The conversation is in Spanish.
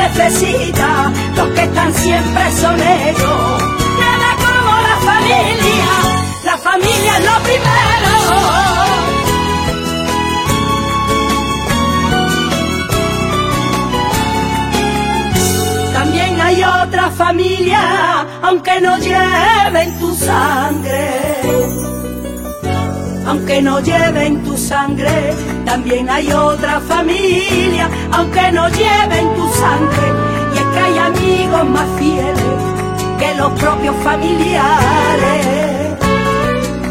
necesita, los que están siempre son ellos. Nada como la familia es lo primero. También hay otra familia, aunque no lleven tu sangre. Aunque no lleven tu sangre, también hay otra familia, aunque no lleven tu sangre. Y es que hay amigos más fieles que los propios familiares.